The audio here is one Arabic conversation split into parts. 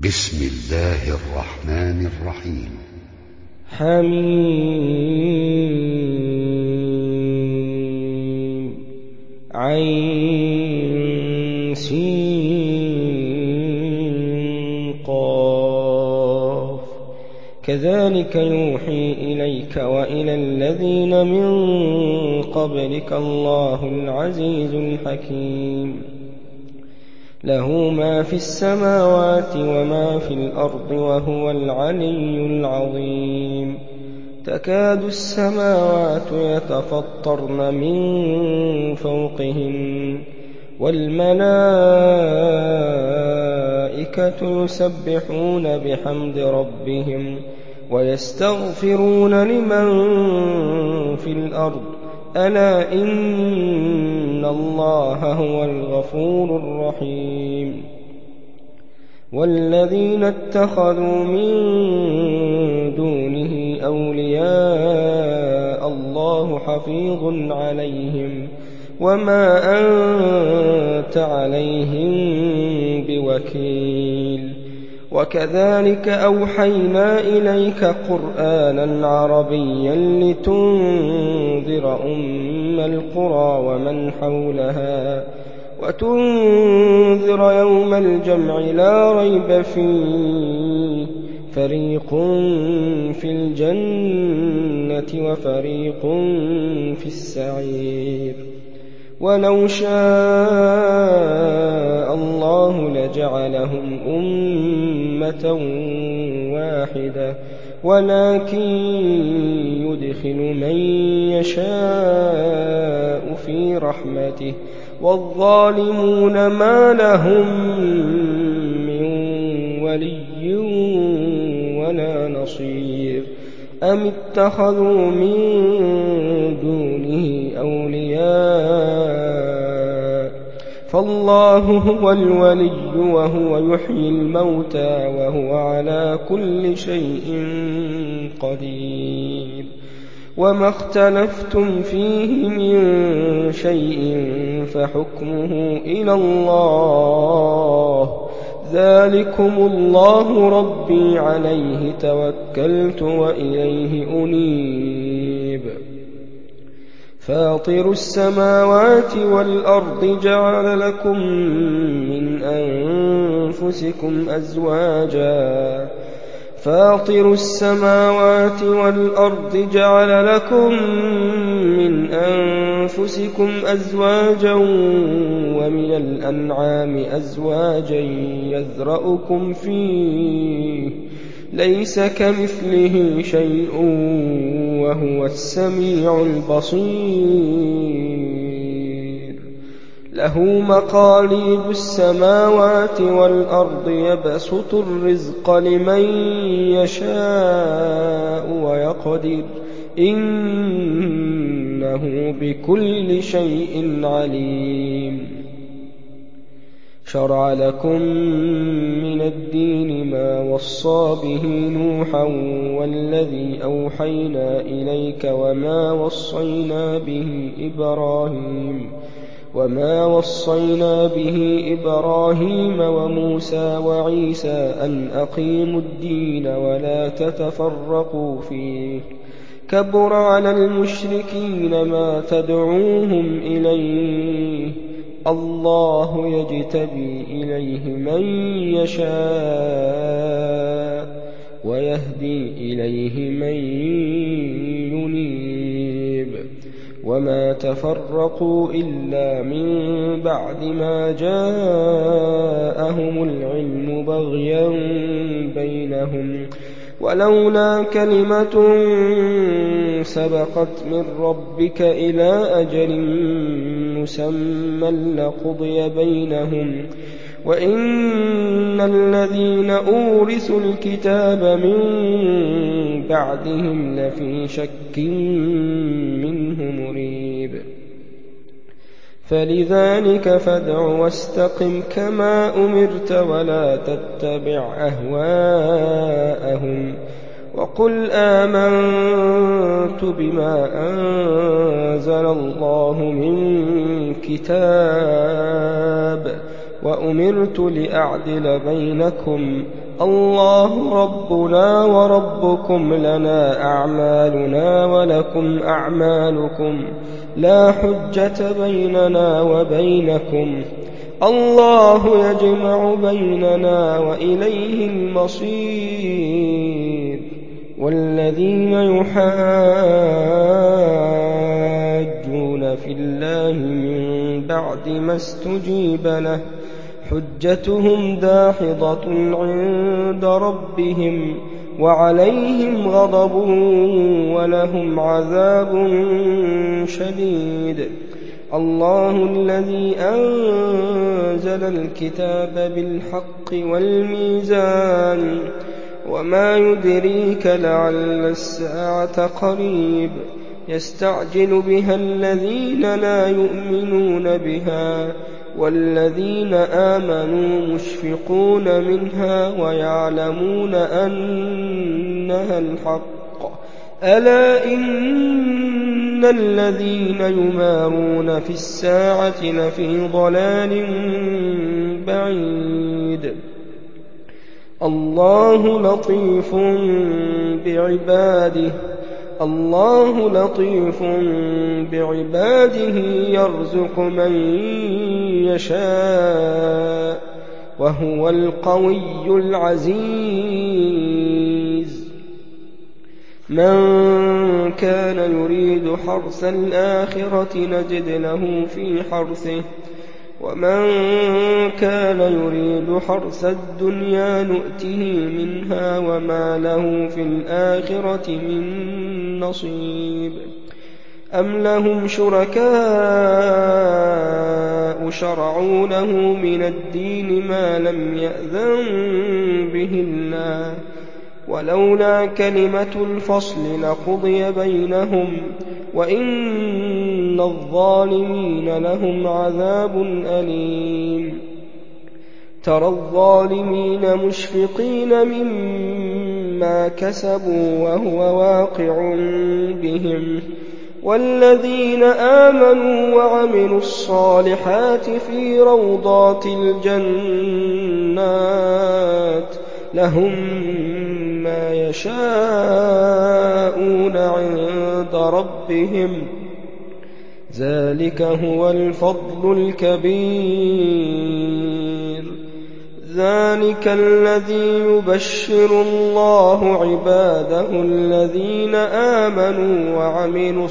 بسم الله الرحمن الرحيم. حميم عين سين قاف. كذلك يوحي إليك وإلى الذين من قبلك الله العزيز الحكيم. له ما في السماوات وما في الأرض وهو العلي العظيم. تكاد السماوات يتفطرن من فوقهن والملائكة يسبحون بحمد ربهم ويستغفرون لمن في الأرض ألا إن الله هو الغفور الرحيم. والذين اتخذوا من دونه أولياء الله حفيظ عليهم وما أنت عليهم بوكيل. وكذلك أوحينا إليك قرآنا عربيا لتنذر أم القرى ومن حولها وتنذر يوم الجمع لا ريب فيه فريق في الجنة وفريق في السعير. ولو شاء الله لجعلهم أمة واحدة ولكن يدخل من يشاء في رحمته والظالمون ما لهم من ولي ولا نصير. أم اتخذوا من دونه أولياء فالله هو الولي وهو يحيي الموتى وهو على كل شيء قدير. وما اختلفتم فيه من شيء فحكمه إلى الله ذلكم الله ربي عليه توكلت وإليه أنيب. فاطر السماوات والأرض جعل لكم من أنفسكم أزواجا ومن الأنعام أزواجا يذرأكم فيه ليس كمثله شيء وهو السميع البصير. له مقاليد السماوات والأرض يبسط الرزق لمن يشاء ويقدر إنه بكل شيء عليم. شرع لكم من الدين ما وصى به نوحا والذي أوحينا إليك وما وصينا به إبراهيم وموسى وعيسى أن أقيموا الدين ولا تتفرقوا فيه كبر على المشركين ما تدعوهم إليه الله يجتبي إليه من يشاء ويهدي إليه من ينيب. وما تفرقوا إلا من بعد ما جاءهم العلم بغيا بينهم ولولا كلمة سبقت من ربك إلى أجل مسمى لقضي بينهم وإن الذين أورثوا الكتاب من بعدهم لفي شك منه مريب. فلذلك فادع واستقم كما أمرت ولا تتبع أهواءهم وقل آمنت بما أنزل الله من كتاب وأمرت لأعدل بينكم الله ربنا وربكم لنا أعمالنا ولكم أعمالكم لا حجة بيننا وبينكم الله يجمع بيننا وإليه المصير والذين يحاجون في الله من بعد ما استجيب له حجتهم داحضة عند ربهم وعليهم غضب ولهم عذاب شديد الله الذي أنزل الكتاب بالحق والميزان وما يدريك لعل الساعة قريب يستعجل بها الذين لا يؤمنون بها والذين آمنوا مشفقون منها ويعلمون أنها الحق ألا إن الذين يمارون في الساعة لفي ضلال بعيد الله لطيف بعباده يرزق من يشاء وهو القوي العزيز من كان يريد حرث الآخرة نجد له في حرثه ومن كان يريد حرث الدنيا نؤته منها وما له في الآخرة من نصيب أم لهم شركاء شرعوا له من الدين ما لم يأذن به الله ولولا كلمة الفصل لقضي بينهم وإن الظالمين لهم عذاب أليم ترى الظالمين مشفقين مما كسبوا وهو واقع بهم والذين آمنوا وعملوا الصالحات في روضات الجنات لهم ما يشاءون عند ربهم ذلك هو الفضل الكبير ذلك الذي يبشر الله عباده الذين آمنوا وعملوا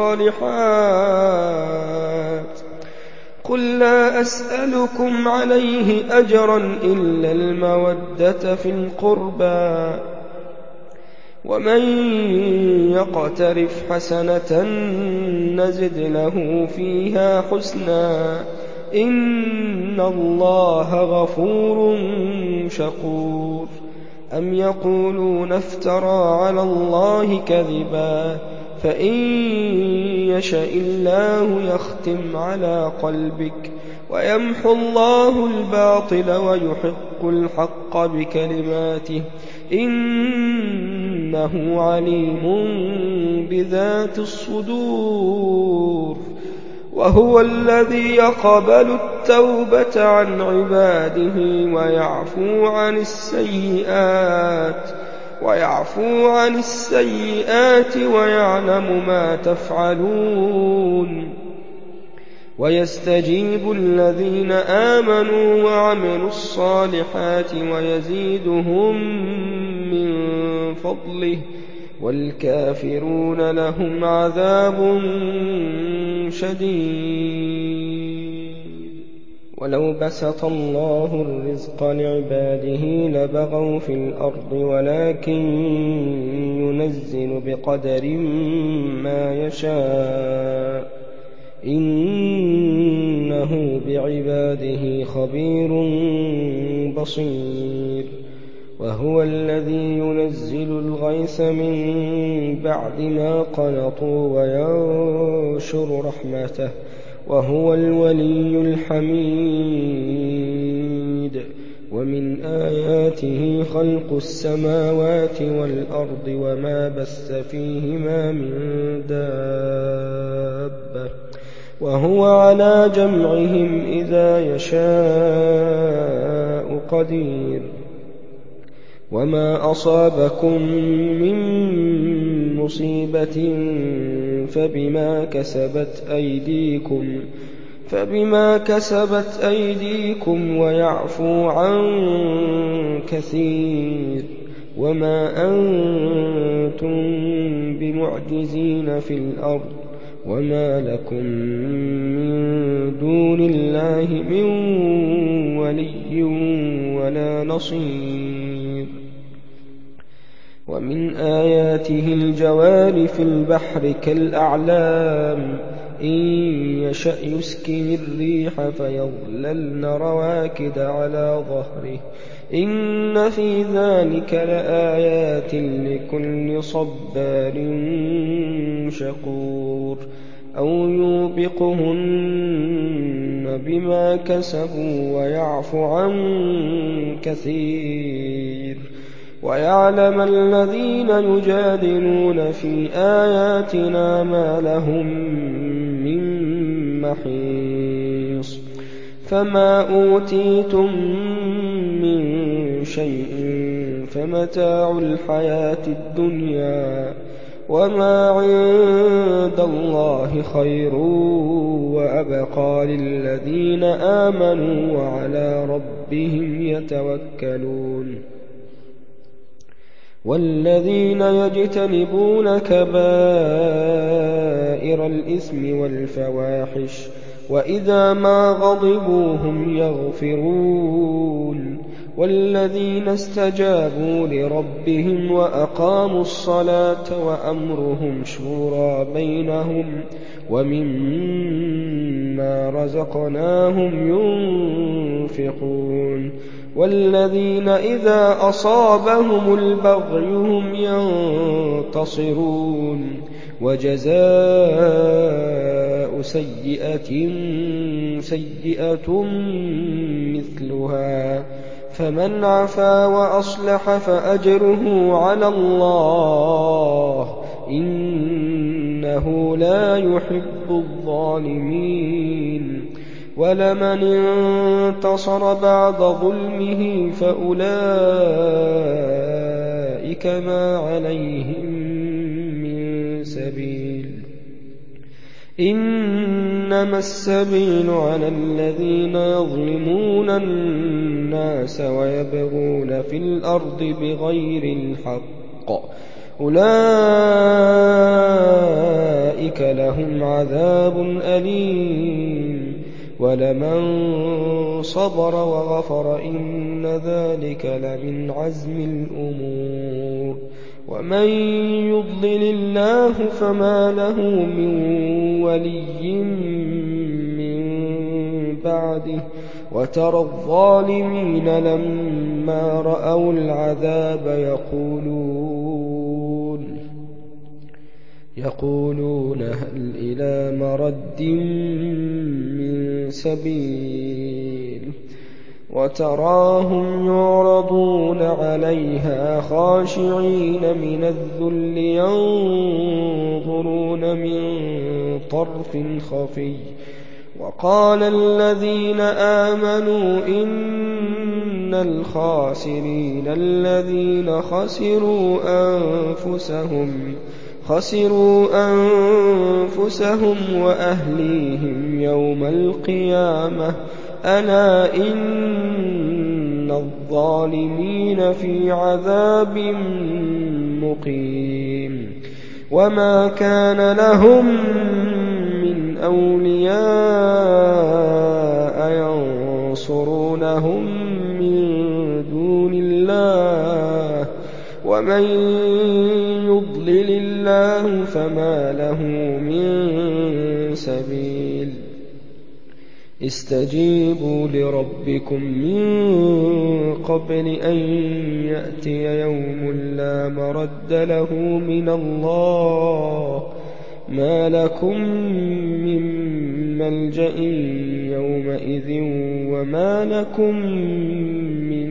الصالحات قل لا أسألكم عليه أجرا إلا المودة في القربى ومن يقترف حسنة نزد له فيها حسنا إن الله غفور شكور أم يقولون افترى على الله كذبا فإن يشاء الله يختم على قلبك ويمحو الله الباطل ويحق الحق بكلماته إنه عليم بذات الصدور وهو الذي يقبل التوبة عن عباده ويعفو عن السيئات ويعلم ما تفعلون ويستجيب الذين آمنوا وعملوا الصالحات ويزيدهم من فضله والكافرون لهم عذاب شديد ولو بسط الله الرزق لعباده لبغوا في الأرض ولكن ينزل بقدر ما يشاء إنه بعباده خبير بصير وهو الذي ينزل الغيث من بعد ما قنطوا وينشر رحمته وهو الولي الحميد ومن آياته خلق السماوات والأرض وما بث فيهما من دابة وهو على جمعهم إذا يشاء قدير وما أصابكم من مصيبة فبما كسبت أيديكم ويعفو عن كثير، وما أنتم بمعجزين في الأرض، وما لكم من دون الله من ولي ولا نصير. ومن آياته الجوار في البحر كالأعلام إن يشأ يسكن الريح فيظللن رواكد على ظهره إن في ذلك لآيات لكل صبار شكور. أو يوبقهن بما كسبوا ويعفو عن كثير، ويعلم الذين يجادلون في آياتنا ما لهم من محيص. فما أوتيتم من شيء فمتاع الحياة الدنيا، وما عند الله خير وأبقى للذين آمنوا وعلى ربهم يتوكلون. والذين يجتنبون كبائر الإثم والفواحش وإذا ما غضبوا هم يغفرون. والذين استجابوا لربهم وأقاموا الصلاة وأمرهم شورى بينهم ومما رزقناهم ينفقون. والذين إذا أصابهم البغي هم ينتصرون. وجزاء سيئة سيئة مثلها، فمن عفا وأصلح فأجره على الله إنه لا يحب الظالمين. ولمن انتصر بعد ظلمه فأولئك ما عليهم من سبيل. إنما السبيل على الذين يظلمون الناس ويبغون في الأرض بغير الحق أولئك لهم عذاب أليم. ولمن صبر وغفر إن ذلك لمن عزم الأمور. ومن يضلل الله فما له من ولي من بعده. وترى الظالمين لما رأوا العذاب يقولون هل إلى مرد من سبيل. وتراهم يعرضون عليها خاشعين من الذل ينظرون من طرف خفي. وقال الذين آمنوا إن الخاسرين الذين خسروا أنفسهم وأهليهم يوم القيامة ألا إن الظالمين في عذاب مقيم. وما كان لهم من أولياء ينصرونهم من دون الله ومن يضلل الله فما له من سبيل. استجيبوا لربكم من قبل أن يأتي يوم لا مرد له من الله ما لكم من ملجأ يومئذ وما لكم من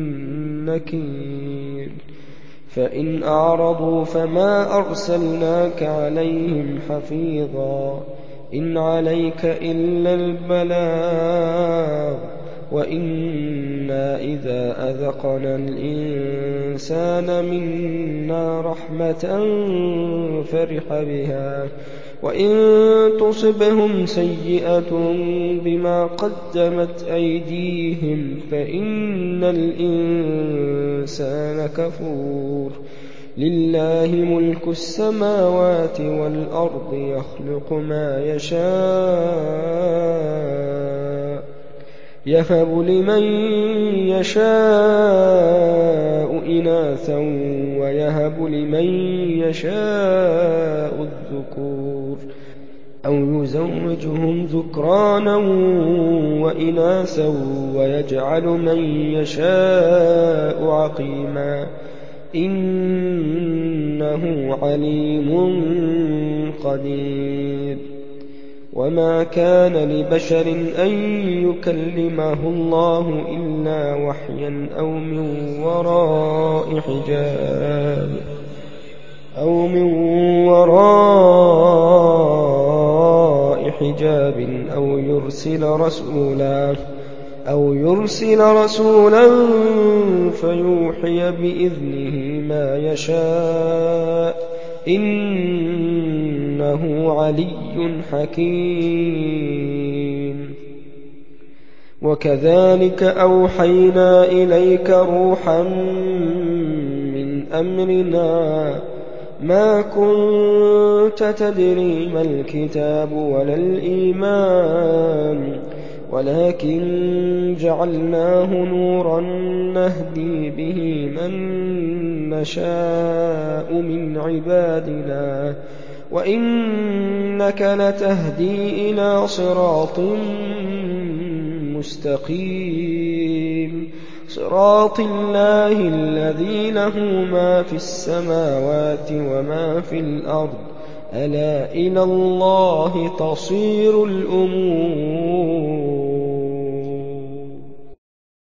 نكير. فإن أعرضوا فما أرسلناك عليهم حفيظا إن عليك إلا البلاغ وَإِنَّا إِذَا أَذَقْنَا الْإِنسَانَ مِنَّا رَحْمَةً فَرِحَ بِهَا وَإِن تُصِبْهُمْ سَيِّئَةٌ بِمَا قَدَّمَتْ أَيْدِيهِمْ فَإِنَّ الْإِنسَانَ كَفُورٌ لِلَّهِ مُلْكُ السَّمَاوَاتِ وَالْأَرْضِ يَخْلُقُ مَا يَشَاءُ يَهَبُ لِمَن يَشَاءُ إِنَاثًا وَيَهَبُ لِمَن يَشَاءُ الذُّكُورَ أَوْ يُزَوِّجُهُمْ ذُكْرَانًا وَإِنَاثًا وَيَجْعَلُ مَن يَشَاءُ عَقِيمًا ۚ إِنَّهُ عَلِيمٌ قَدِيرٌ وَمَا كَانَ لِبَشَرٍ أَن يُكَلِّمَهُ اللَّهُ إِلَّا وَحْيًا أَوْ مِن وَرَاءِ حِجَابٍ أَوْ يُرْسِلَ رَسُولًا فَيُوحِيَ بِإِذْنِهِ مَا يَشَاءُ ۚ إِنَّهُ عَلِيٌّ حَكِيمٌ وَكَذَٰلِكَ أَوْحَيْنَا إِلَيْكَ رُوحًا مِّنْ أَمْرِنَا مَا كُنتَ تَدْرِي مَا الْكِتَابُ وَلَا الْإِيمَانُ وَلَٰكِن جَعَلْنَاهُ نُورًا نَّهْدِي بِهِ مَن نَّشَاءُ مِنْ عِبَادِنَا ۚ وَإِنَّكَ لَتَهْدِي إِلَىٰ صِرَاطٍ مُّسْتَقِيمٍ صِرَاطِ اللَّهِ الَّذِي لَهُ مَا فِي السَّمَاوَاتِ وَمَا فِي الْأَرْضِ ۗ أَلَا إِلَى اللَّهِ تَصِيرُ الْأُمُورُ